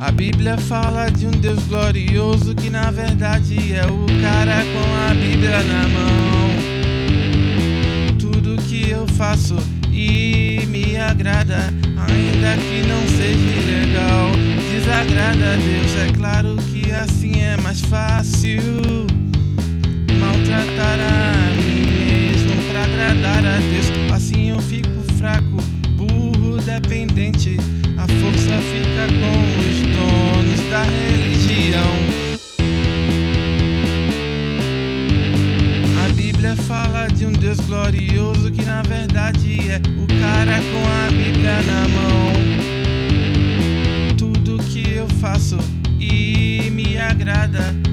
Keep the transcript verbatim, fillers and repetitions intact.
A Bíblia fala de um Deus glorioso que na verdade é o cara com a Bíblia na mão. Tudo que eu faço e me agrada, ainda que não seja legal, desagrada a Deus. É claro que assim é mais fácil maltratar a mim mesmo pra agradar a Deus. Assim eu fico fraco, burro, dependente. A força fica com os donos da religião. A Bíblia fala de um Deus glorioso que na verdade é o cara com a Bíblia na mão. Tudo que eu faço e me agrada,